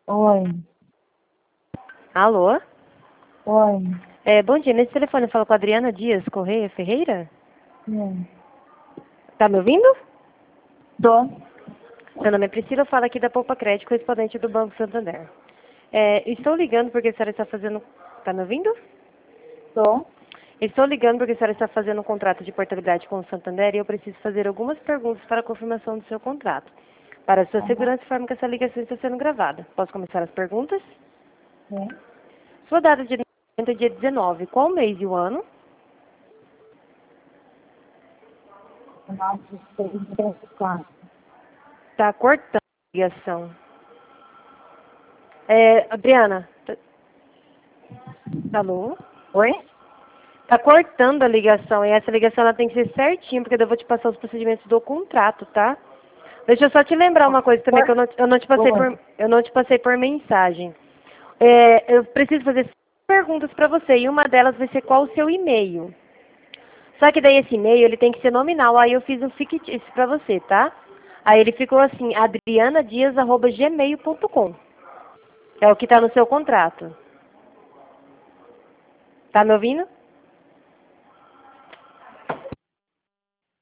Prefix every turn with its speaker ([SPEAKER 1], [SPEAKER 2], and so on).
[SPEAKER 1] Oi,
[SPEAKER 2] Alô?
[SPEAKER 1] oi,
[SPEAKER 2] Bom dia, nesse telefone eu falo com a Adriana Dias Correia Ferreira?
[SPEAKER 1] sim.
[SPEAKER 2] Tá me ouvindo?
[SPEAKER 1] Tô,
[SPEAKER 2] Meu nome é Priscila, eu falo aqui da Poupa Crédito, correspondente do Banco Santander. Estou ligando porque a senhora está fazendo... Tá me ouvindo?
[SPEAKER 1] tô.
[SPEAKER 2] Estou ligando porque a senhora está fazendo um contrato de portabilidade com o Santander e eu preciso fazer algumas perguntas para a confirmação do seu contrato. Para a sua
[SPEAKER 1] Aham,
[SPEAKER 2] segurança, informo que essa ligação está sendo gravada. Posso começar as perguntas?
[SPEAKER 1] sim.
[SPEAKER 2] Sua data de nascimento é dia 19. Qual o mês e o ano?
[SPEAKER 1] 934.
[SPEAKER 2] Tá cortando a ligação. Adriana, alô?
[SPEAKER 1] Oi?
[SPEAKER 2] Tá cortando a ligação e essa ligação ela tem que ser certinha, porque eu vou te passar os procedimentos do contrato, tá? Deixa eu só te lembrar uma coisa também que
[SPEAKER 1] Oi.
[SPEAKER 2] eu não te passei por mensagem. Eu preciso fazer 5 perguntas para você e uma delas vai ser qual o seu e-mail. Só que daí esse e-mail ele tem que ser nominal, aí eu fiz um fictício para você, tá? Aí ele ficou assim, adrianadias@gmail.com. É o que tá no seu contrato. Tá me ouvindo?